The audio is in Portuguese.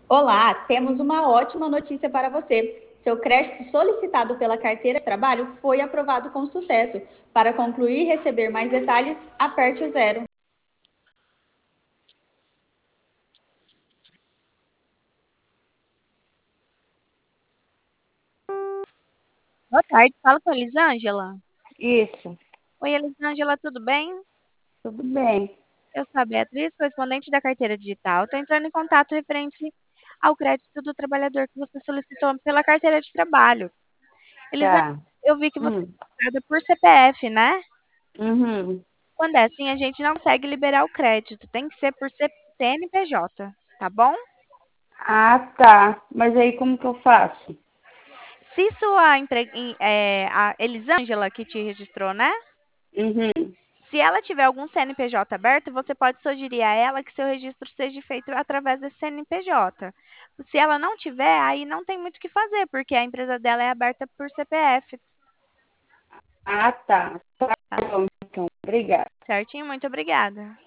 Olá, temos uma ótima notícia para você. Seu crédito solicitado pela carteira de trabalho foi aprovado com sucesso. Para concluir e receber mais detalhes, aperte o zero. Boa tarde, fala com a Elisângela. Isso, Oi, Elisângela, tudo bem? tudo bem. Eu sou a Beatriz, correspondente da carteira digital. Estou entrando em contato referente ao crédito do trabalhador que você solicitou pela carteira de trabalho. Elisângela, Tá. eu vi que você Hum, é registrada por CPF, né? uhum. Quando é assim, a gente não consegue liberar o crédito. Tem que ser por CNPJ, tá bom? Ah, tá. Mas aí como que eu faço? Se sua a Elisângela que te registrou, né? Uhum. Se ela tiver algum CNPJ aberto, você pode sugerir a ela que seu registro seja feito através desse CNPJ. Se ela não tiver, aí não tem muito o que fazer, porque a empresa dela é aberta por CPF, Ah, tá. Tá tá? bom, então. Obrigada. Certinho? Muito obrigada.